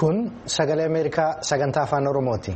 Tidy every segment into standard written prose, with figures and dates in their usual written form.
Kun sagalee Ameerikaa sagantaa afaan Oromooti.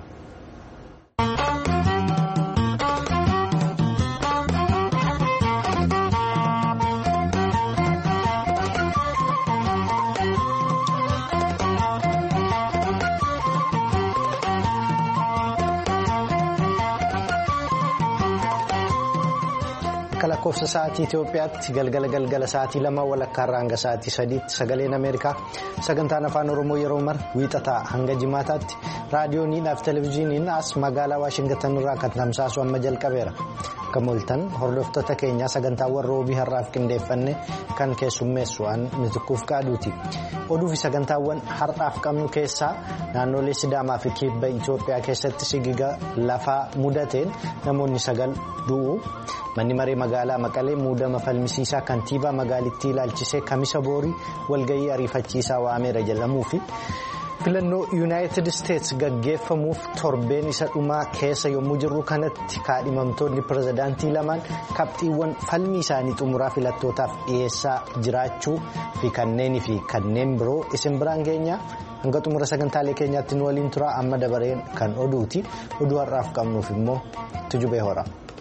Lakkoofsa sa'aatii Itoophiyaatti galgala sa'aatii 2 walakkaarraa hanga sa'aatii 3tti sagaleen Ameerikaa sagantaan afaan Oromoo yeroo mara wiixataa hanga jimaataatti raadiyooniidhaaf televezyiiniin as magaalaa Waashingtan irraa kan tamsaasu amma jalqabeera. Akka mooltan hordoftoota keenyaa sagantaawwan roobii har'aaf qindeeffanne kan keessummeessu Mitiquuf Qaaduuti. Oduu fi sagantaawwan har'aaf qabnu keessaa naannolee Sidaamaa fi Kibba Itoophiyaa keessatti sigiga lafaa mudateen namoonni 9 du'u. Manni maree magaalaa Maqalee muudama falmisiisaa kantiibaa magaalittii ilaalchisee kamisa boorii walgahii ariifachiisaa waameera jedhamuu fi filannoo yuunaayitid isteetsi gaggeeffamuuf torbeen isa dhumaa keessa yommuu jirru kanatti kaadhimamtoonni pirezidaantii lamaan qabxiiwwan falmii isaanii xumuraa filattootaaf dhiyeessaa jiraachuu fi kanneen biroo isin biraan geenyaa hanga xumura sagantaalee keenyaatti nu waliin turaa amma dabareen kan oduuti. Oduu har'aaf qabnuuf immoo Tujubee Hora.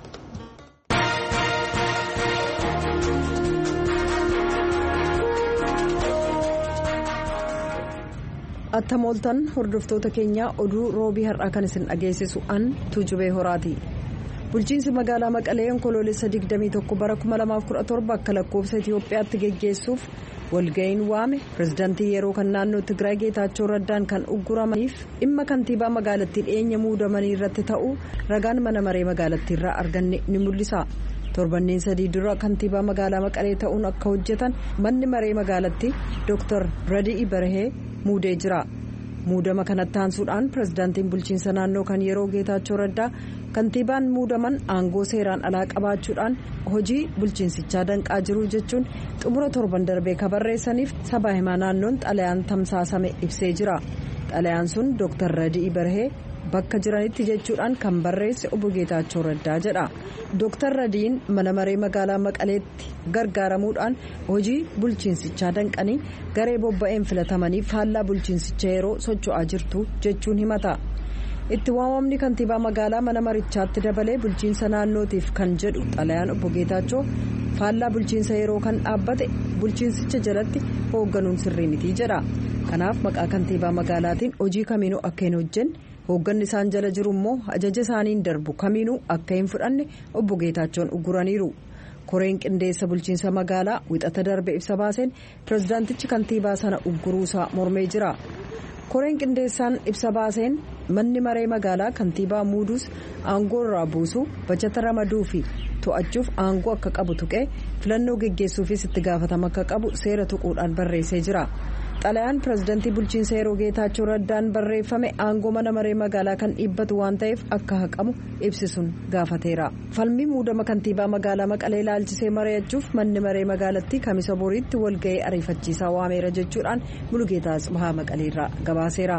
Atta mooltan hordoftoota keenyaa oduu roobii har'aa kan isin dhageessisu Tujubee Horaati. Bulchiinsi magaalaa Maqalee onkoloolessa 21 bara 2017 akka lakkoofsa Itoophiyaatti geggeessuuf walga'iin waame pirezidaantii yeroo kan naannoo Tigraay Geetaachoo Raddaan kan ugguramaniif dhimma kantiibaa magaalattii dhiyeenya muudamanii irratti ta'uu ragaan mana maree magaalattiirraa arganne ni mul'isa. Torbanneen 3 dura kantiibaa magaalaa Maqalee ta'uun akka hojjetan manni maree magaalattii Dr. Radii Barhee muudee jira. Muudama kanatti aansuudhaan pirezidaantiin bulchiinsa naannoo kan yeroo Geetaachoo Raddaa kantiibaan muudaman aangoo seeraan alaa qabaachuudhaan hojii bulchiinsichaa danqaa jiru jechuun xumura torban darbee kabarreessaniif sabaa himaa naannoon xalayaan tamsaasame ibsee jira. Xalayaan sun Dr. Radii Barhee bakka jiranitti jechuudhaan kan barreesse obbo Geetaachoo Raddaa jedha. Dr. Radiin mana maree magaalaa Maqaleetti gargaaramuudhaan hojii bulchiinsichaa danqanii garee bobba'een filatamanii faallaa bulchiinsicha yeroo socho'aa jirtu jechuun himata. Itti waamamni kantiibaa magaalaa mana marichaatti dabalee bulchiinsa naannootiif kan jedhu xalayaan obbo Geetaachoo faallaa bulchiinsa yeroo kan dhaabbate bulchiinsicha jalatti hoogganuun sirrii miti jedha. Kanaaf maqaa kantiibaa magaalaatiin hojii kamiinuu akka hin hojjenne hoogganni isaan jala jiru immoo ajaja isaaniin darbu kamiinuu akka hin fudhanne obbo Geetaachoon ugguraniiru. Koreen qindeessa bulchiinsa magaalaa wixata darbe ibsa baaseen pirezidaantichi kantiibaa sana ugguruusaa mormee jira. Koreen qindeessaan ibsa baaseen manni maree magaalaa kantiibaa muuduus aangoo irraa buusuu bajata ramaduu fi to'achuuf aangoo akka qabu tuqee filannoo geggeessuufis itti gaafatama akka qabu seera tuquudhaan barreessee jira. Xalayaan pirezidaantii bulchiinsa yeroo Geetaachoo Raddaan barreeffame aangoo mana maree magaalaa kan dhiibbatu waan ta'eef akka haqamu ibsisuun gaafateera. Falmii muudama kantiibaa magaalaa Maqalee ilaalchisee mari'achuuf manni maree magaalattii kamisa boriitti walga'ii ariifachiisaa waameera jechuudhaan Mulugeetaa Tsibahaa Maqaleerraa gabaaseera.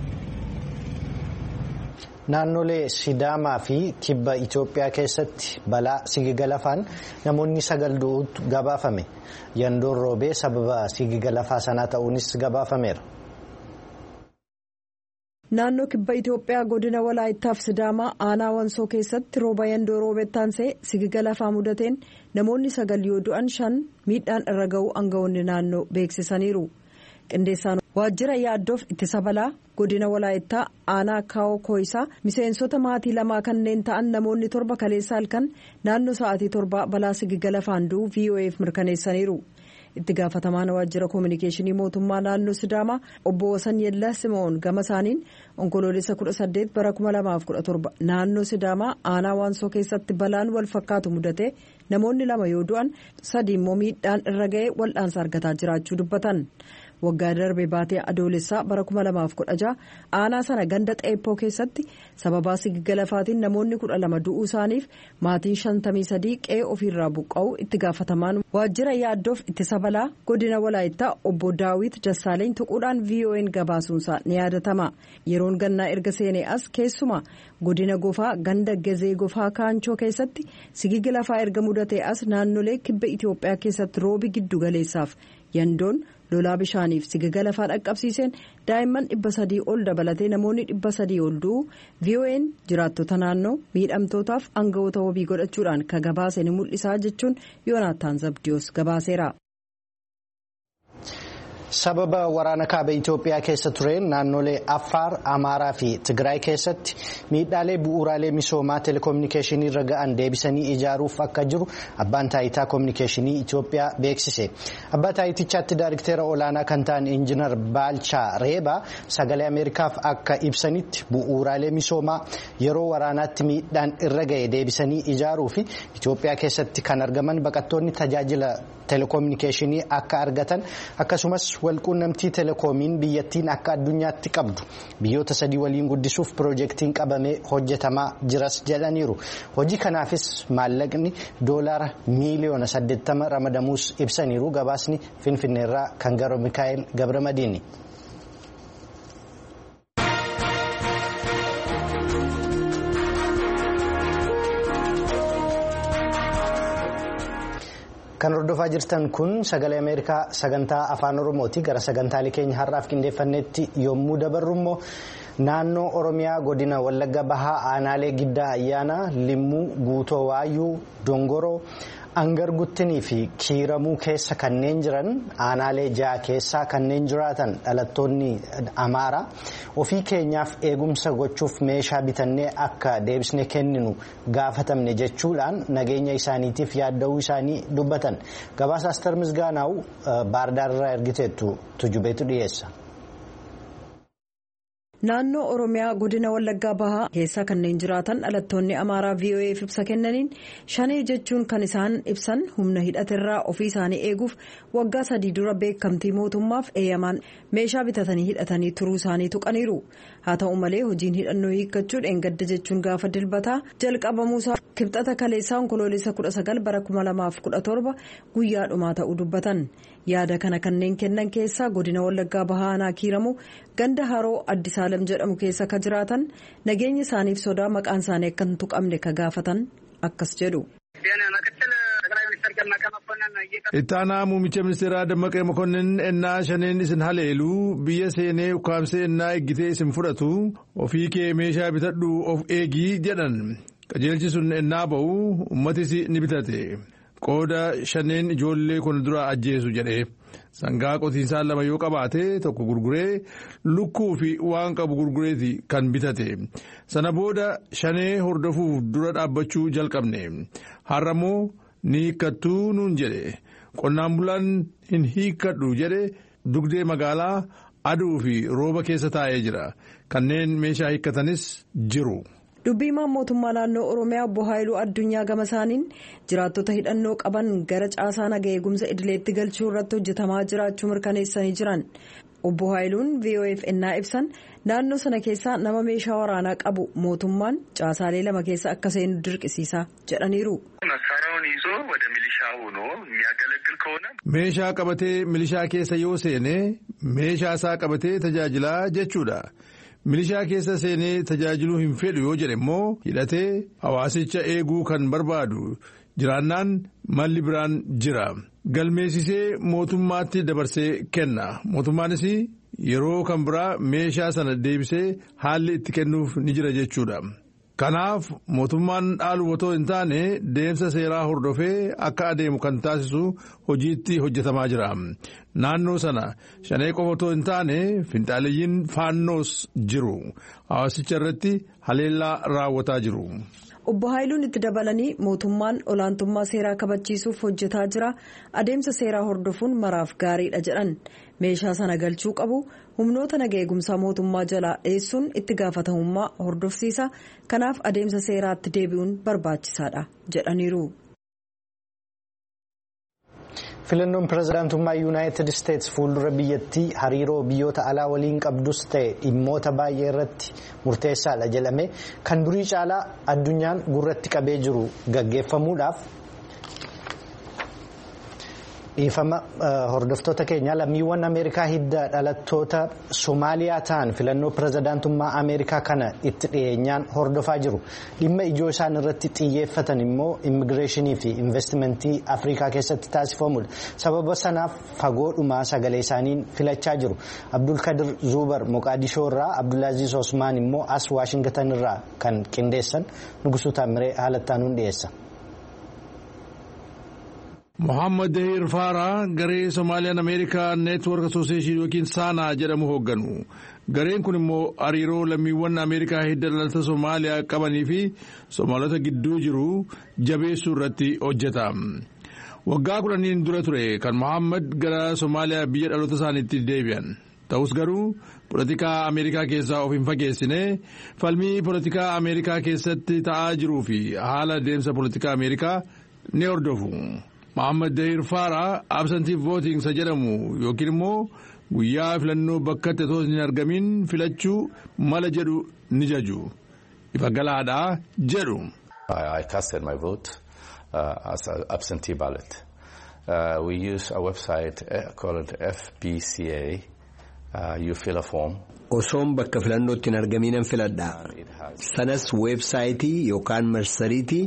Naannolee Sidaamaa fi Kibba Itoophiyaa keessatti balaa sigiga lafaan namoonni 9 du'uutu gabaafame. Yandoon roobee sababa sigiga lafaa sanaa ta'uunis gabaafameera. Naannoo Kibba Itoophiyaa godina Walaayittaaf Sidaamaa aanaa Wansoo keessatti rooba yandoo roobettaansee sigiga lafaa mudateen namoonni 9 yoo du'an 5 miidhaan irra ga'uu aangawoonni naannoo beeksisaniiru. Qindeessaan waajjira yaaddoof ittisa balaa godina Walaayittaa aanaa Kaawoo Kooyisaa miseensota maatii 2 kanneen ta'an namoonni 7 kaleessa halkan naannoo sa'aatii 7 balaa sigiga lafaan du'uu VOA'f mirkaneessaniiru. Itti gaafatamaan waajjira koominikeeshinii mootummaa naannoo Sidaamaa obbo Wasan Yellaa Simoon gama isaaniin onkoloolessa 18 bara 2017 naannoo Sidaamaa aanaa Waansoo keessatti balaan wal fakkaatu mudate namoonni 2 yoo du'an 3 immoo miidhaan irra ga'ee wal'aansa argataa jiraachuu dubbatan. Waggaa darbee baatee adoolessaa bara 2016 aanaa sana ganda xeeppoo keessatti sababaa sigiga lafaatiin namoonni 12 du'uu isaaniif maatiin 53 qe'ee ofiirraa buqqa'uu itti gaafatamaan waajjira yaaddoof ittisa balaa godina Walaayittaa obbo Daawit Dassaaleny tuquudhaan VOA'n gabaasuunsaa ni yaadatama. Yeroon gannaa erga seenee as keessumaa godina Gofaa ganda Gezee Gofaa Kaanchoo keessatti sigigi lafaa erga mudatee as naannolee Kibba Itoophiyaa keessatti roobi giddu galeessaaf yandoon lolaa bishaaniif sigigala lafaa dhaqqabsiiseen daa'imman 300 ol dabalatee namoonni 300 ol du'u VOA'n jiraattota naannoo miidhamtootaaf aangawoota wabii godhachuudhaan ka gabaase ni mul'isaa jechuun Yoonaataan Zabdiyoos gabaaseera. Sababa waraana kaaba Itoophiyaa keessa tureen naannolee Affaar, Amaaraa fi Tigraay keessatti miidhaalee bu'uuraalee misoomaa telekominikeeshinii irra ga'an deebisanii ijaaruuf akka jiru abbaan taayitaa kominikeeshinii Itoophiyaa beeksise. Abbaa taayitichaatti daayirikteera olaanaa kan ta'an Injiinar Baalchaa Reebaa sagalee Ameerikaaf akka ibsanitti bu'uuraalee misoomaa yeroo waraanaatti miidhaan irra ga'e deebisanii ijaaruu fi Itoophiyaa keessatti kan argaman baqattoonni tajaajila telekominikeeshinii akka argatan akkasumas walquunnamtii telekoomiin biyyattiin akka addunyaatti qabdu biyyoota 3 waliin guddisuuf piroojeektiin qabamee hojjetamaa jiras jedhaniiru. Hojii kanaafis maallaqni doolaara miiliyoona 80 ramadamuus ibsaniiru. Gabaasni Finfinneerraa kan gara Mikaa'el Gabramadiini. Kan hordofaa jirtan kun sagalee Ameerikaa sagantaa afaan Oromooti. Gara sagantaalee keenya har'aaf qindeeffannetti yommuu dabarru immoo naannoo Oromiyaa godina Wallagga Bahaa aanaalee Giddaa Ayyaanaa, Limmuu, Guutoo Waayyuu, Dongoroo, Angarguttinii fi Kiiramuu keessa kanneen jiran aanaalee 6 keessaa kanneen jiraatan dhalattoonni Amaaraa ofii keenyaaf eegumsa gochuuf meeshaa bitannee akka deebisnee kenninu gaafatamne jechuudhaan nageenya isaaniitiif yaadda'uu isaanii dubbatan. Gabaasa Aster Misgaanaa'u Baardaarraa ergiteettu tujubeetu dhiyeessa. Naannoo Oromiyaa godina Wallaggaa Bahaa keessa kanneen jiraatan dhalattoonni Amaaraa VOA'f ibsa kennaniin shanee jechuun kan isaan ibsan humna hidhaterraa ofii isaanii eeguuf waggaa 3 dura beekamtii mootummaaf eeyyamaan meeshaa bitatanii hidhatanii turuu isaanii tuqaniiru. Haa ta'u malee hojiin hidhannoo hiikkachuu dheengadda jechuun gaafa dilbataa jalqabamuusaa kibxata kaleessaa onkoloolessa 19 bara 2017 guyyaa dhumaa ta'uu dubbatan. Yaada kana kanneen kennan keessaa godina Wallaggaa Bahaa aanaa Kiiramuu ganda Haroo Addisaalam jedhamu keessa ka jiraatan nageenya isaaniif sodaa maqaan isaanii akka hin tuqamne ka gaafatan akkas jedhu. Ittaanaa muummicha ministeeraa Dammaqee Mokonnin ennaa shaneen isin haleeluu biyya seenee ukkaamsee ennaa eeggitee isin fudhatu ofii kee meeshaa bitadhu of eegii jedhan qajeelchi sun ennaa ba'u uummatis ni bitate. Qooda shaneen ijoollee kun dura ajjeesu jedhee sangaa qotiisaa 2 yoo qabaate tokko gurguree lukkuu fi waan qabu gurgureeti kan bitate. Sana booda shanee hordofuuf dura dhaabbachuu jalqabne. Har'ammoo ni hiikkattuu nuun jedhe. Qonnaan bulaan hin hiikkadhu jedhe dugdee magaalaa aduu fi rooba keessa taa'ee jira. Kanneen meeshaa hiikkatanis jiru. Dubbiimaan mootummaa naannoo Oromiyaa obbo Haayiluu Addunyaa gama isaaniin jiraattota hidhannoo qaban gara caasaa nagaa eegumsa idileetti galchuu irratti hojjetamaa jiraachuu mirkaneessanii jiran. Obbo Haayiluun VOA'f ennaa ibsan naannoo sana keessaa nama meeshaa waraanaa qabu mootummaan caasaalee 2 keessa akka seenu dirqisiisa jedhaniiru. Meeshaa qabatee milishaa keessa yoo seene meeshaa isaa qabatee tajaajilaa jechuudha. Milishaa keessa seenee tajaajiluu hin fedhu yoo jedhe immoo hidhatee hawaasicha eeguu kan barbaadu jiraannaan malli biraan jira. Galmeessisee mootummaatti dabarsee kenna. Mootummaanis yeroo kan biraa meeshaa sana deebisee haalli itti kennuuf ni jira jechuudha. Kanaaf mootummaan dhaalu otoo hin taane deemsa seeraa hordofee akka adeemu kan taasisu hojiitti hojjetamaa jira. Naannoo sana shanee qofa otoo hin taane finxaaleyyiin faannoos jiru. Hawaasicha irratti haleellaa raawwataa jiru. Obbo Haayiluun itti dabalanii mootummaan olaantummaa seeraa kabachiisuuf hojjetaa jira. Adeemsa seeraa hordofuun maraaf gaariidha jedhan. Meeshaa sana galchuu qabu humnoota nagaa eegumsaa mootummaa jalaa dheessuun itti gaafatamummaa hordofsiisa. Kanaaf adeemsa seeraatti deebi'uun barbaachisaadha jedhaniiru. Filannoon pirezidaantummaa Yuunaayitid Isteetsi fuuldura biyyattii hariiroo biyyoota alaa waliin qabdus ta'e dhimmoota baay'ee irratti murteessaadha jedhame kan durii caalaa addunyaan gurratti qabee jiru gaggeeffamuudhaaf Dhiifama hordoftoota keenya lammiiwwan Ameerikaa hidda dhalattoota Somaaliyaa ta'an filannoo pirezidaantummaa Ameerikaa kana itti dhiyeenyaan hordofaa jiru. Dhimma ijoo isaan irratti xiyyeeffatan immoo immigireeshinii fi investimentii Afrikaa keessatti taasifamudha. Sababa sanaaf fagoodhumaa sagalee isaaniin filachaa jiru. Abdulkadir Zubar Moqaadishoo irraa, Abdulaaziz Osmaan immoo as Waashingtan irraa kan qindeessan Nugusuu Taamiree haalattaanuun dhiyeessa. Mohaammed Dahir Faaraa garee Soomaaliyaan Ameerikaa Neetwoork Asooseeshinii yookiin Saanaa jedhamu hoogganu. Gareen kun immoo hariiroo lammiiwwan Ameerikaa hidda dhalata Soomaaliyaa qabanii fi Soomaalota gidduu jiru jabeessuu irratti hojjeta. Waggaa 10 dura ture kan Mohaammed gara Soomaaliyaa biyya dhaloota isaaniitti deebi'an. Ta'us garuu poolitikaa Ameerikaa keessaa of hin fageessine falmii poolitikaa Ameerikaa keessatti ta'aa jiruu fi haala deemsa poolitikaa Ameerikaa ni hordofu. Mohaammed Dahir Faaraa absentee voting jedhamu yookiin immoo guyyaa filannoo bakka itti hin argamin filachuu mala jedhu ni jaju. Ifa galaadhaa jedhu. I casted my vote as an absentee ballot. We use a website called FPCA. You fill a form. Osoon bakka filannootti hin argaminan filadha. Sanas weebsaayitii yookaan marsariitii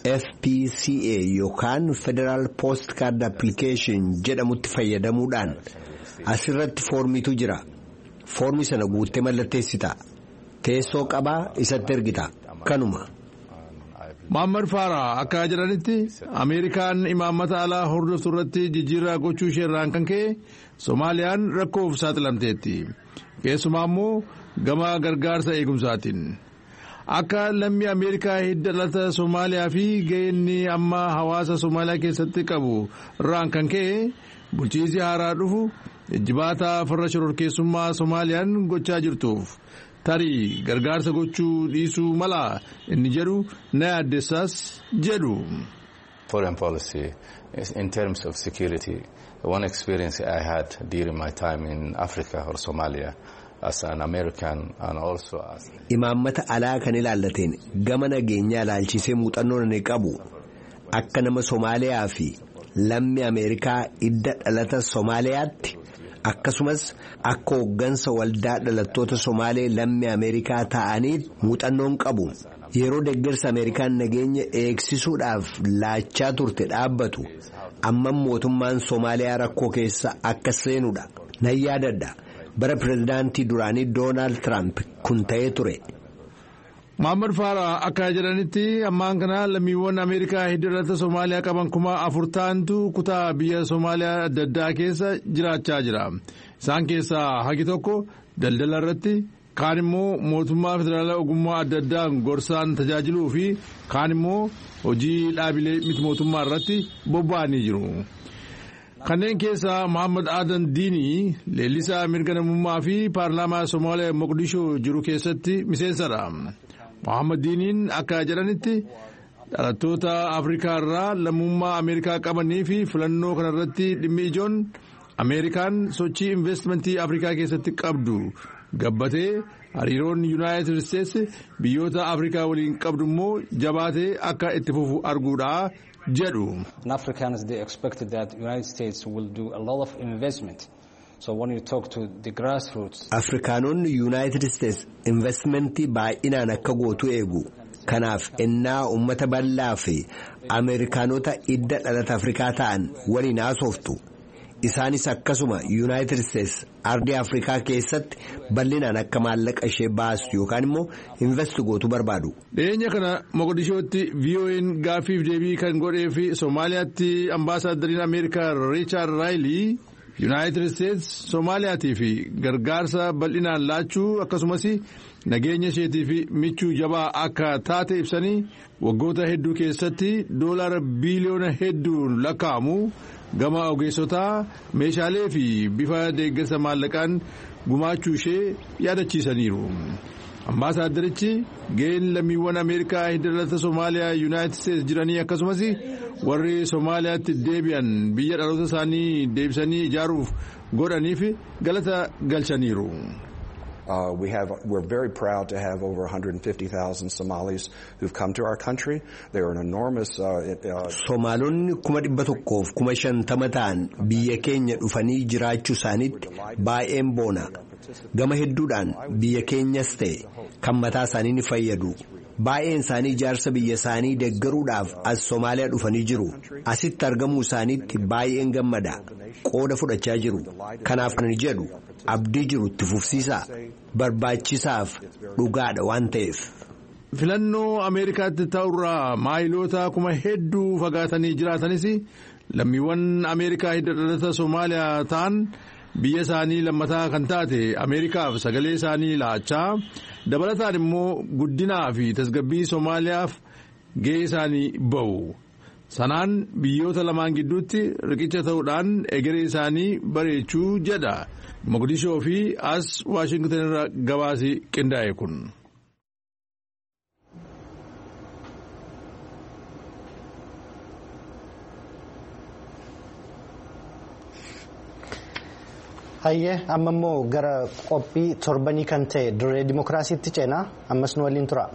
FPCA yookaan Federal Postcard Application jedhamutti fayyadamuudhaan asirratti foormiitu jira. Foormi sana guuttee mallatteessita. Teessoo qabaa isatti ergita. Kanuma. Mohaammed Faaraa akka jedhanitti Ameerikaan imaammata alaa hordoftu irratti jijjiirraa gochuu isheerraan kan ka'e Soomaaliyaan rakkoof saaxilamteetti. Keessumaa immoo gama gargaarsa eegumsaatiin. Akka lammii Ameerikaa hidda dhalata Soomaaliyaa fi ga'eenni amma hawaasa Soomaaliyaa keessatti qabu irraan kan ka'e bulchiinsi haaraa dhufu jijjibaata farra shororkeessummaa Soomaaliyaan gochaa jirtuuf tarii gargaarsa gochuu dhiisuu mala inni jedhu na yaaddessaas jedhu. Foreign policy in terms of security, one experience I had during my time in Africa or Somalia as an American and also as imaammata alaa kan ilaallateen gama nageenyaa ilaalchisee muuxannoo ni qabu. Akka nama Somaaliyaa fi lammii Ameerikaa hidda dhalata Somaaliyaatti akkasumas akka hooggansa waldaa dhalattoota Somaalee lammii Ameerikaa ta'anii muuxannoon qabu. Yeroo deeggarsa Ameerikaan nageenya eegsisuudhaaf laachaa turte dhaabbatu amma mootummaan Somaaliyaa rakkoo keessa akka seenudha. Nan yaadadha. Bara pirezidaantii duraanii Doonaald Tiraamp kun ta'ee ture. Mohaammed Faaraa akka jedhanitti ammaan kana lammiiwwan Ameerikaa hidda dhalata Soomaaliyaa qaban 40,000tu kutaa biyya Soomaaliyaa adda addaa keessa jiraachaa jira. Isaan keessaa hagi tokko daldala irratti, kaan immoo mootummaa federaalaa ogummaa adda addaan gorsaan tajaajiluu fi kaan immoo hojii dhaabilee miti mootummaa irratti bobba'anii jiru. Kanneen keessaa Mohaammed Aadan Diinii leellisaa mirga namummaa fi paarlaamaa Soomaaliyaa Moqdishoo jiru keessatti miseensadha. Mohaammed Diiniin akka jedhanitti dhalattoota Afrikaa irraa lammummaa Ameerikaa qabanii fi filannoo kanarratti dhimmi ijoon Ameerikaan sochii investimentii Afrikaa keessatti qabdu gabbatee hariiroon Yuunaayitid Isteetsi biyyoota Afrikaa waliin qabdu immoo jabaatee akka itti fufu arguudha jedhu. Africans they expected that United States will do a lot of investment. So when you talk to the grassroots, Afrikaanonni United States investmentii baay'inaan akka gootu eegu. Kanaaf ennaa uummata bal'aa fi Ameerikaanota hidda dhalata Afrikaa ta'an waliin haasoftu. Isaanis akkasuma United States ardii Afrikaa keessatti bal'inaan akka maallaqa ishee baastu yookaan immoo invest gootu barbaadu. Dhiyeenya kana Moqdishootti VOA'n gaaffiif deebii kan godhee fi Soomaaliyaatti ambaasaaddariin Ameerikaa Richard Riley United States Soomaaliyaatii fi gargaarsa bal'inaan laachuu akkasumas nageenya isheetii fi michuu jabaa akka taate ibsanii waggoota hedduu keessatti $1 biliyoona hedduun lakkaa'amu gama ogeessotaa meeshaalee fi bifa deeggarsa maallaqaan gumaachuu ishee yaadachiisaniiru. Ambaasaaddarichi ga'een lammiiwwan Ameerikaa hidda dhalata Soomaaliyaa Yuunaayitid Isteetsi jiranii akkasumas warri Soomaaliyaatti deebi'an biyya dhaloota isaanii deebisanii ijaaruuf godhaniif galata galchaniiru. We're very proud to have over 150,000 Somalis who've come to our country. They are an enormous. Somaalonni 150,000 ta'an biyya keenya dhufanii jiraachuu isaaniitti baay'een boona. Gama hedduudhaan biyya keenyas ta'e kan mataa isaanii ni fayyadu. Baay'een isaanii ijaarsa biyya isaanii deeggaruudhaaf as Somaaliyaa dhufanii jiru. Asitti argamuu isaaniitti baay'een gammada. Qooda fudhachaa jiru. Kanaaf kan jedhu abdii jiru itti fufsiisaa. Barbaachisaaf dhugaadha waan ta'eef. Filannoo Ameerikaatti ta'urraa maayiloota kuma hedduu fagaatanii jiraatanis lammiiwwan Ameerikaa hidda dhalata Somaaliyaa ta'an biyya isaanii lammataa kan taate Ameerikaaf sagalee isaanii laachaa dabalataan immoo guddinaa fi tasgabbii Somaaliyaaf gahee isaanii ba'u. Sanaan biyyoota lamaan gidduutti riqicha ta'uudhaan egeree isaanii bareechuu jedha. Mogadishoo fi as Waashingtan irra gabaasi qindaa'e kun. Hayyee amma immoo gara qophii torbanii kan ta'e dirree dimookiraasiitti ceenaa ammas nu waliin tura.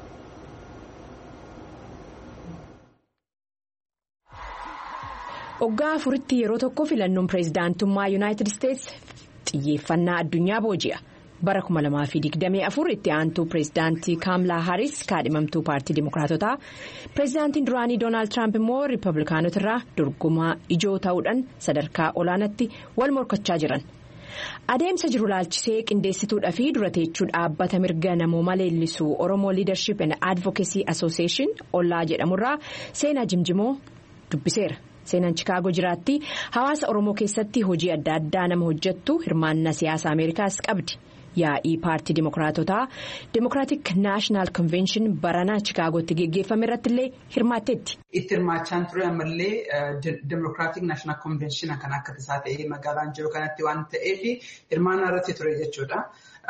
Waggaa afuritti yeroo tokko filannoon pireezidaantummaa Yuunaayitid Isteets xiyyeeffannaa addunyaa booji'a. Bara 2024 itti aantuu pireezidaantii Kaamlaa Haaris kaadhimamtuu paartii dimookiraatotaa pireezidaantiin duraanii Doonaald Tiraamp immoo riippablikaanotarraa dorgomaa ijoo ta'uudhaan sadarkaa olaanaatti wal morkachaa jiran. Adeemsa jiru laalchisee qindeessituudhaa fi dura teechuu dhaabbata mirga namooma leellisuu Oromoo Leadership and Advocacy Association ollaa jedhamurraa seenaa jimjimoo dubbiseera. Seenaan Chikaagoo jiraatti hawaasa Oromoo keessatti hojii adda addaa nama hojjettu hirmaannaa siyaasa Ameerikaas qabdi. Yaa'ii paartii dimookiraatotaa Democratic National Convention baranaa Chikaagootti geggeeffame irratti illee hirmaatteetti. Itti hirmaachaan ture ammallee Democratic National Convention kan akka tasaa ta'ee magaalaan jiru kanatti waan ta'eef hirmaannaa irratti ture jechuudha.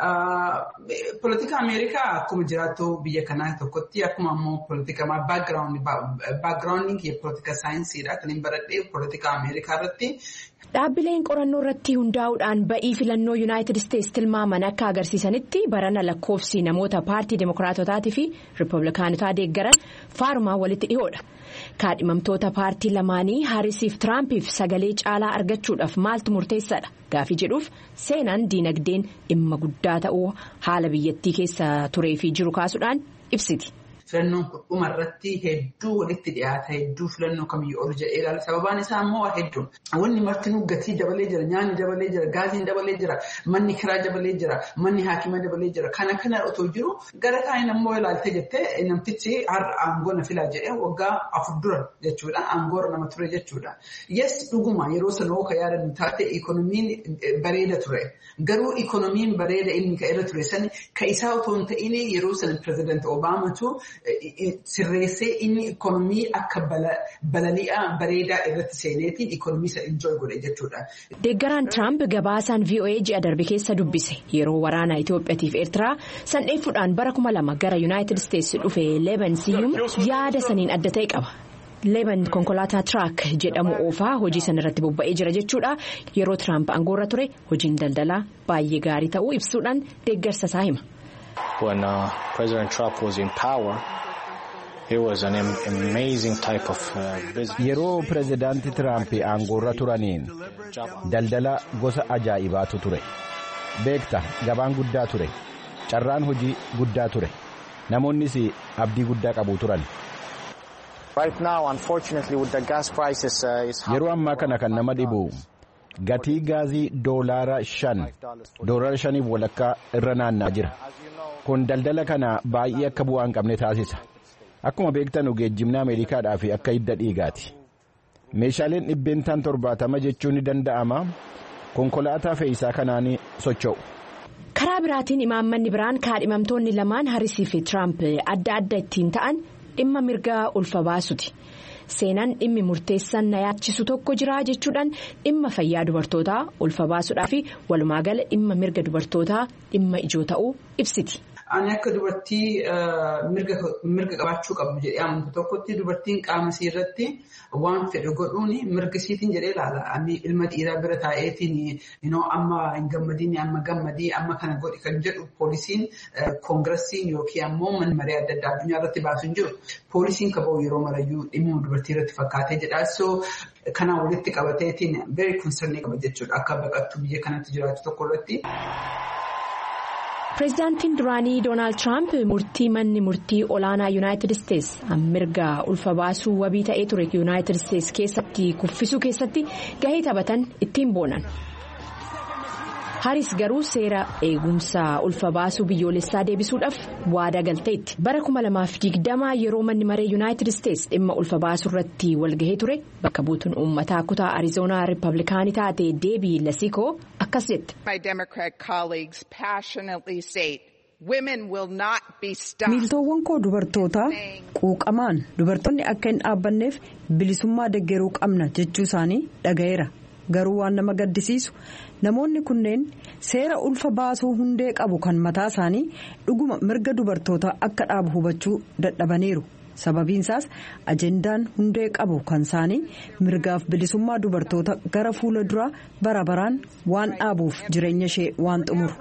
Politika Ameerikaa akkuma jiraattu biyya kanaa tokkotti akkuma ammoo politika backgrounding politika saayinsiidha kan hin baradhee politika Ameerikaa irratti. Dhaabbileen qorannoo irratti hundaa'uudhaan ba'ii filannoo Yuunaayitid Isteets tilmaaman akka agarsiisanitti barana lakkoofsi namoota paartii dimookiraatotaatii fi riippablikaanotaa deeggaran faarumaa walitti dhihoodha. Kaadhimamtoota paartii lamaanii Haarisiif Tiraampiif sagalee caalaa argachuudhaaf maaltu murteessaadha gaafii jedhuuf seenaan diinagdeen dhimma guddaa ta'uu haala biyyattii keessa turee fi jiru kaasuudhaan ibsiti. Filannoon dhuma irratti hedduu walitti dhiyaata hedduu filannoo kamiyyuu ol jedhee ilaala. Sababaan isaa immoo hedduun wanni martinuu gatii dabalee jira, nyaanni dabalee jira, gaasiin dabalee jira, manni kiraa dabalee jira, manni haakima dabalee jira. Kana otoo jiru gara kaaniin ammoo ilaalte jettee namtichi har'a aangoo na filaa jedhee waggaa 4 dura jechuudha. Aangoorra nama ture jechuudha. Yes dhuguma yeroo sanoo ka yaadannu taate ikonomiin bareeda ture. Garuu ikonomiin bareeda inni ka irra ture sani ka isaa otoo hin ta'in yeroo sana pireezidaantii Obaamatu sirreessee inni ikonomii akka balali'aa bareedaa irratti seeneetiin ikonomii isa enjoy godhe jechuudha. Deeggaraan Tiraamp gabaasaan VOA ji'a darbe keessa dubbise yeroo waraana Itoophiyaatiif Eertiraa sandheeffuudhaan bara 2000 gara Yuunaayitid Isteets dhufe Leeban Siyyum yaada saniin adda ta'e qaba. Leeban konkolaataa Tiraak jedhamu oofaa hojii sana irratti bobba'ee jira jechuudha. Yeroo Tiraamp aangoorra ture hojiin daldalaa baay'ee gaarii ta'uu ibsuudhaan deeggarsa isaa hima. When President Trump was in power, it was an amazing type of business. Yeroo pireezidaantii Tiraamp aangoorra turaniin daldala gosa ajaa'ibaatu ture. Beekta gabaan guddaa ture. Carraan hojii guddaa ture. Namoonnis abdii guddaa qabu turan. Right now, unfortunately, with the gas prices, yeroo ammaa kana kan nama dhibu gatii gaazii $5 $5 walakkaa irra naannaa jira. Kun daldala kana baay'ee akka bu'aa hin qabne taasisa. Akkuma beektan geejjibni Ameerikaadhaa fi akka hidda dhiigaati. Meeshaaleen dhibbeentaan 70 jechuun ni danda'ama. Konkolaataa fe'iisaa kanaan socho'u. Karaa biraatiin imaammanni biraan kaadhimamtoonni lamaan Haarisii fi Tiraamp adda adda ittiin ta'an dhimma mirgaa ulfa baasuti. Seenaan dhimmi murteessan na yaachisu tokko jira jechuudhaan dhimma fayyaa dubartootaa ulfa baasuudhaa fi walumaa gala dhimma mirga dubartootaa dhimma ijoo ta'uu ibsiti. ani akka dubartii mirga qabaachuu qabdu jedhee amantu tokkotti dubartiin qaama isii irratti waan fedhe godhuun mirga isiitiin jedhee ilaala. Ani ilma dhiiraa bira taa'eetiin amma hin gammadiin amma gammadii amma kana godhi kan jedhu poolisiin koongirasiin yookiin ammoo manmaree adda addaa addunyaa irratti baasu hin jiru. Poolisiin kaba'u yeroo marayyuu dhimma dubartii irratti fakkaatee jedha. So kanaan walitti qabateetiin very concerned qaba jechuudha akka baqattuu biyya kanatti jiraatu tokko irratti. Pireezidaantiin duraanii Doonaald Tiraamp murtii manni murtii olaanaa Yuunaayitid Isteets mirga ulfa baasuu wabii ta'ee ture Yuunaayitid Isteets keessatti kuffisuu keessatti gahee taphatan ittiin boonan. Haris garuu seera eegumsa ulfa baasuu biyyoolessaa deebisuudhaaf waadaa galteetti. Bara 2020 yeroo manni maree Yuunaayitid Isteets dhimma ulfa baasuu irratti walgahee ture bakka buutuun uummataa kutaa Arizoonaa Riippablikaanii taate Deebii Lasikoo akkas jette. Miiltoowwan koo dubartootaa quuqamaan dubartoonni akka hin dhaabbanneef bilisummaa deeggaruu qabna jechuu isaanii dhagayeera. Garuu waan nama gaddisiisu namoonni kunneen seera ulfa baasuu hundee qabu kan mataa isaanii dhuguma mirga dubartootaa akka dhaabu hubachuu dadhabaniiru. Sababiinsaas ajendaan hundee qabu kan isaanii mirgaaf bilisummaa dubartoota gara fuula duraa bara baraan waan dhaabuuf jireenya ishee waan xumuru.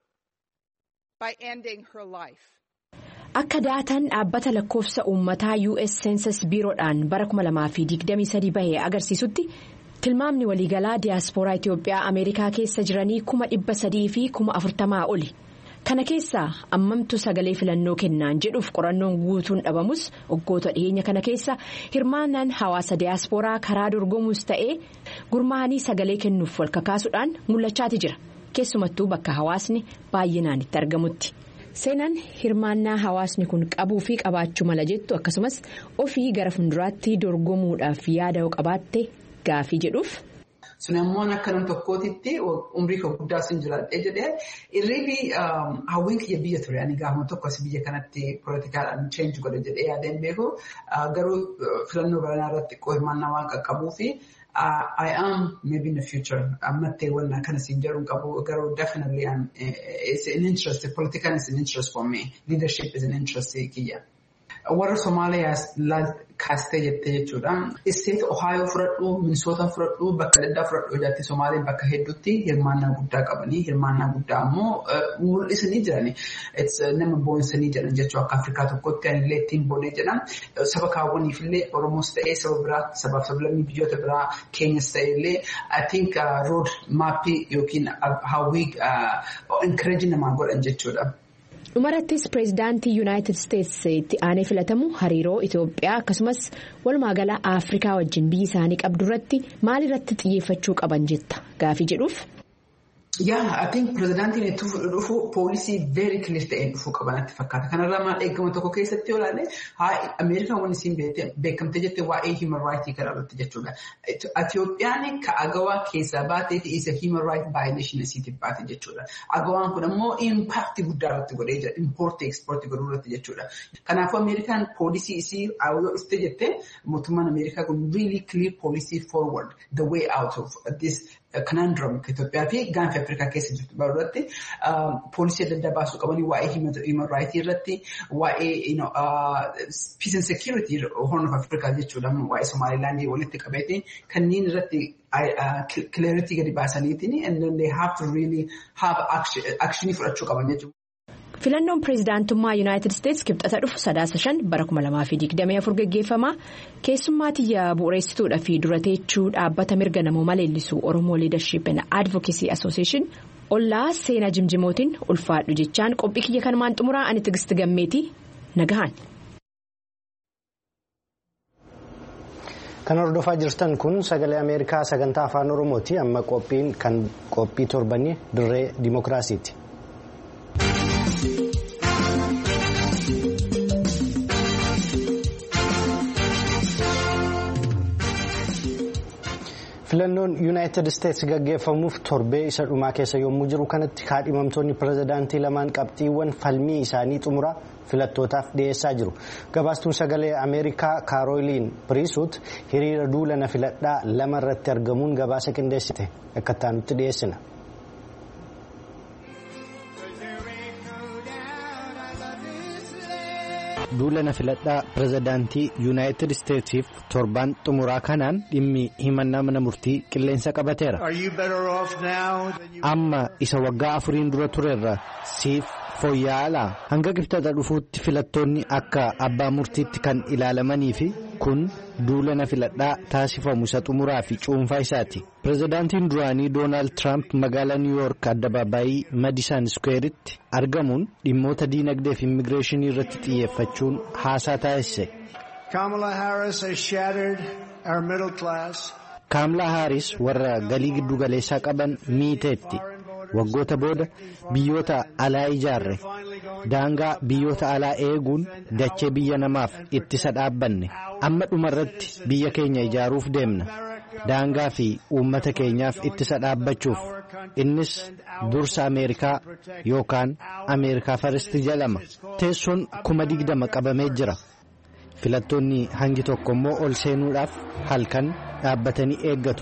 Akka daataan dhaabbata lakkoofsa uummataa US Census Biiroodhaan bara 2023 bahee agarsiisutti. Tilmaamni waliigalaa diyaaspooraa Itoophiyaa Ameerikaa keessa jiranii 300,000 fi 40,000 oli. Kana keessaa ammamtu sagalee filannoo kennaan jedhuuf qorannoon guutuun dhabamus waggoota dhiyeenya kana keessa hirmaannaan hawaasa diyaaspooraa karaa dorgomuus ta'ee gurmaa'anii sagalee kennuuf wal kakaasuudhaan mul'achaati jira. Keessumattuu bakka hawaasni baay'inaan itti argamutti. Seenaan hirmaannaa hawaasni kun qabuu fi qabaachuu mala jettu akkasumas ofii gara fuulduraatti dorgomuudhaaf yaada qabaatte. Gaafii jedhuuf. Sun ammoo akka nam tokkootitti umrii koo guddaa sun jiraadhee jedhee irreebii hawwiin kiyya biyya ture ani gaafuma tokko as biyya kanatti poolitikaadhaan cheenji godhe jedhee yaadeen beeku garuu filannoo baranaa irratti hirmaannaa waan qaqqabuu fi I am maybe in the future ammattee waan kana siin jedhuun qabu garuu definitely it's an interest political is an interest for me leadership is an interest kiyya. Warra Somaaliyaa kaastee jettee jechuudha. Isteet Ohio fudhadhu, Minnesota fudhadhu, bakka adda addaa fudhadhu jaatti Somaaliyaa bakka hedduutti hirmaannaa guddaa qabanii hirmaannaa guddaa ammoo mul'isanii jirani. Nama boonsanii jedhan jechuu akka Afrikaa tokkotti anillee ittiin boonee jedhan. Saba kaawwaniif illee Oromoos ta'ee saba biraa sabaaf sablammii biyyoota biraa Keenyas ta'e illee I think road maappii yookiin hawwii encourage namaa godhan jechuudha. Dhumarattis pireezidaantii Yuunaayitid Isteets itti aanee filatamu hariiroo Itoophiyaa akkasumas walumaagalaa Afrikaa wajjin biyyi isaanii qabdu irratti maalirratti xiyyeeffachuu qaban jetta gaafii jedhuuf. I think pireezidaantiin itti dhufu poolisii very clear ta'een dhufuu qabanatti fakkaata. Kanarraa maal eegama tokko keessatti olaanee Ameerikaan waan isiin beekamte jettee waa'ee human rights kana irratti jechuudha. Itoophiyaan ka agawaa keessaa baatee fi isa human rights violation isiitiif baate jechuudha. Agawaan kun ammoo impact guddaa irratti godhee jira. Import export godhuu irratti jechuudha. Kanaafuu Ameerikaan poolisii isii yoo istee jettee mootummaan Ameerikaa kun really clear policy forward the way out of this conundrum Itoophiyaa fi gaanfa Afrikaa keessa jirtu baruratti poolisii adda addaa baasuu qabanii waa'ee human rights irratti waa'ee peace and security Horn of Africa jechuudha waa'ee Somaliland walitti qabeetiin kanneen irratti clarity gadi baasaniitiin and then they have to really have action fudhachuu qaban jechuudha. Filannoon pireezidaantummaa Yuunaayitid Isteets kibxata dhufu 9 bara 2024 gaggeeffama. Keessummaa tiyya bu'uureessituudha fi durateechuu dhaabbata mirga namoomaa leellisuu Oromoo Leadership and Advocacy Association ollaa seenaa jimjimootiin ulfaadhu jechaan qophii kiyya kanumaan xumuraa ani Tigist Gammeetii nagahan. Kan hordofaa jirtan kun sagalee Ameerikaa sagantaa afaan Oromooti. Amma qophiin kan qophii torbanii dirree dimookiraasiiti. Filannoon Yuunaayitid Isteets gaggeeffamuuf torbee isa dhumaa keessa yommuu jiru kanatti kaadhimamtoonni pireezidaantii lamaan qabxiiwwan falmii isaanii xumuraa filattootaaf dhiyeessaa jiru. Gabaastuun sagalee Ameerikaa Kaarooliin Piriisuut hiriira duulana filadhaa lama irratti argamuun gabaasa qindeessite akka taanutti dhiyeessina. duula filadhaa pirezidaantii yuunaayitid isteetsiif torbaan xumuraa kanaan dhimmi himannaa mana murtii qilleensa qabateera. Amma isa waggaa 4 dura turerra siif fooyya'aa hanga qibxata dhufuutti filattoonni akka abbaa murtiitti kan ilaalamanii fi kun duula filadhaa taasifamu isa xumuraa fi cuunfaa isaati. Pirezidaantiin duraanii Doonaald Tiraamp magaalaa Niw Yoork addabaabaayii Madison Square'tti argamuun dhimmoota diinagdee fi immigireeshinii irratti xiyyeeffachuun haasaa taasise. Kaamlaa Haaris warra galii giddu galeessaa qaban miiteetti. Waggoota booda biyyoota alaa ijaarre daangaa biyyoota alaa eeguun dachee biyya namaaf ittisa dhaabbanne amma dhumarratti biyya keenya ijaaruuf deemna daangaa fi uummata keenyaaf ittisa dhaabbachuuf innis dursa Ameerikaa yookaan Ameerikaa Faristi jedhama. Teessoon 20,000 qabamee jira. Filattoonni hangi tokko immoo ol seenuudhaaf halkan dhaabbatanii eeggatu.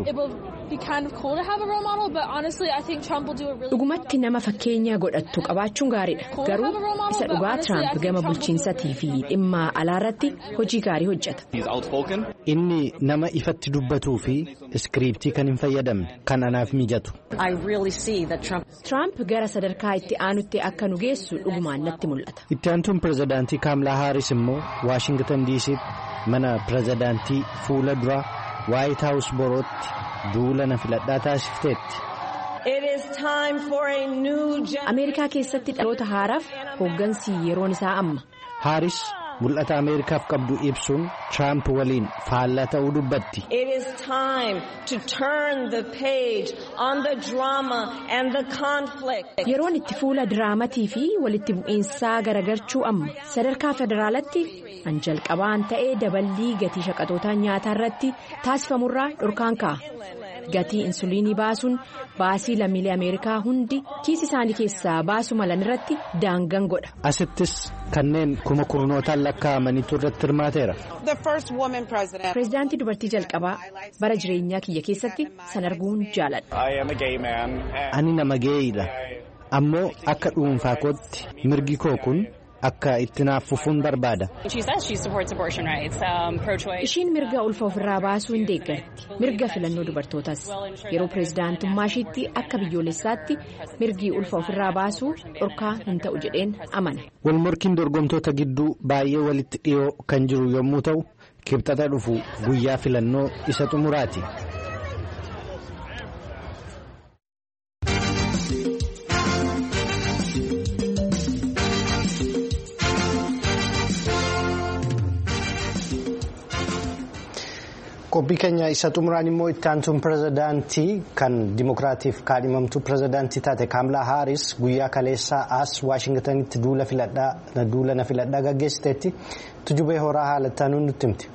Dhugumatti nama fakkeenya godhattu qabaachuun gaariidha. Garuu isa dhugaa Tiraamp gama bulchiinsatii fi dhimma alaarratti hojii gaarii hojjeta. Inni nama ifatti dubbatuu fi iskiriiptii kan hin fayyadamne kan anaaf mijatu. Tiraamp gara sadarkaa itti aanutti akka nu geessu dhugumaan natti mul'ata. Itti aantuun pirezidaantii Kaamlaa Haaris immoo Waashingtan DC'tti mana pirezidaantii fuula duraa Waayit Haawus borootti duula filadhaa taasifteetti. Ameerikaa keessatti dhaloota haaraaf hooggansi yeroon isaa amma. Haaris mul'ata Ameerikaaf qabdu ibsuun Tiraamp waliin faallaa ta'uu dubbatti. Yeroon itti fuula diraamatii fi walitti bu'iinsaa garagarchuu amma. Sadarkaa federaalatti an jalqabaan ta'ee daballii gatii shaqaxootaa nyaataa irratti taasifamurraa dhorkaan ka'a. Gatii insuliinii baasuun baasii lammiilee Ameerikaa hundi kiisi isaanii keessaa baasu malan irratti daangaan godha. Asittis kanneen kuma kurnootaan lakkaa'amanitu irratti hirmaateera. Pireezidaantii dubartii jalqabaa bara jireenyaa kiyya keessatti san arguun jaaladha. Ani nama geeyidha. Ammoo akka dhuunfaa kootti mirgi koo kun akka itti naaf fufuun barbaada. Ishiin mirga ulfa ofirraa baasuu hin deeggarti. Mirga filannoo dubartootaas. Yeroo pireezidaantummaa ishiitti akka biyyoolessaatti mirgi ulfa ofirraa baasuu dhorkaa hin ta'u jedheen amana. Walmorkiin dorgomtoota gidduu baay'ee walitti dhiyoo kan jiru yommuu ta'u kibxata dhufu guyyaa filannoo isa xumuraati. Qophii keenya isa xumuraan immoo itti aantuun pirezidaantii kan dimokiraatiif kaadhimamtuu pirezidaantii taate Kaamlaa Haaris guyyaa kaleessaa as Waashingtanitti duula filadhaa gaggeessiteetti tujubee horaa haalattaanuun nutti himti.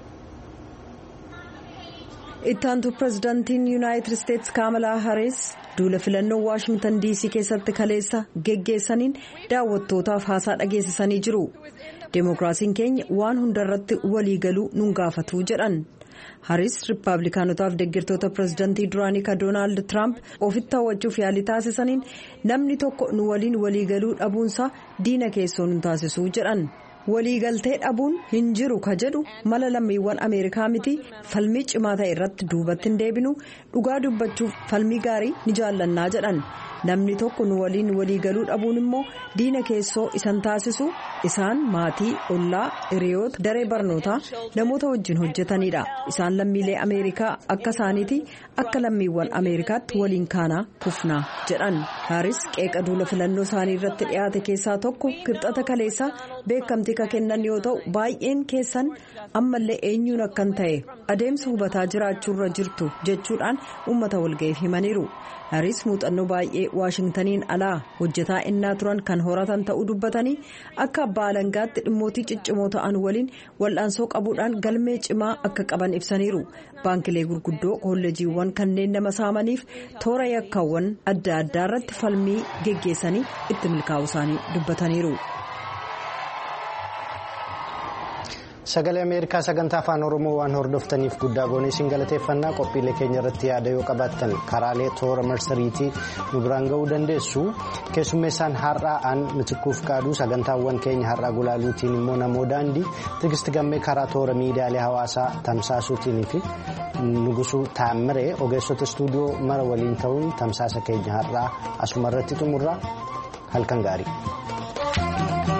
Itti aantuu pirezidaantiin Yuunaayitid Isteetsi Kaamlaa Haaris duula filannoo Waashingtan DC keessatti kaleessa geggeessaniin daawwattootaaf haasaa dhageessisanii jiru. Dimookiraasiin keenya waan hundarratti waliigaluu nun gaafatu jedhan. Haaris Riippaabilikaanotaaf deeggartoota pireezidantii duraanii ka Doonaald Tiraamp ofitti hawwachuuf yaalii taasisaniin namni tokko nu waliin waliigaluu dhabuunsaa diina keessoo nu taasisuu jedhan. Waliigaltee dhabuun hin jiru ka jedhu mala lammiiwwan Ameerikaa miti falmii cimaa ta'e irratti duubatti hin deebinu dhugaa dubbachuuf falmii gaarii ni jaallannaa jedhan. Namni tokko nu waliin waliigaluu dhabuun immoo diina keessoo isan taasisu isaan maatii ollaa hiriyoota daree barnootaa namoota wajjin hojjetanidha. Isaan lammiilee Ameerikaa akka isaaniiti akka lammiiwwan Ameerikaatti waliin kaanaa kufnaa jedhan. Haaris qeeqa duula filannoo isaanii irratti dhiyaate keessaa tokko kibxata kaleessaa beekamtii ka kennan yoo ta'u baay'een keessan ammallee eenyuun akkan ta'e adeemsa hubataa jiraachuurra jirtu jechuudhaan uummata walga'iif himaniiru. Haaris muuxannoo baay'ee Waashingtaniin alaa hojjetaa innaa turan kan horatan ta'uu dubbatanii akka abbaa alangaatti dhimmootii ciccimoo ta'an waliin wal'aansoo qabuudhaan galmee cimaa akka qaban ibsaniiru. Baankilee gurguddoo kolleejiiwwan kanneen nama saamaniif toora yakkaawwan adda addaa irratti falmii geggeessanii itti milkaa'uu isaanii dubbataniiru. Sagalee Ameerikaa sagantaa afaan Oromoo waan hordoftaniif guddaa goonee isin galateeffannaa. Qophiilee keenya irratti yaada yoo qabaattan karaalee toora marsariitii nu biraan ga'uu dandeessu. Keessummeessaan har'aa aan mitikuuf qaaduu sagantaawwan keenya har'aa gulaaluutiin immoo namoo daandii Tigisti Gammee karaa toora miidiyaalee hawaasaa tamsaasuutiin fi Nugusuu Taammiree ogeessota istuudiyoo mara waliin ta'uun tamsaasa keenya har'aa asuma irratti xumurra halkan gaarii.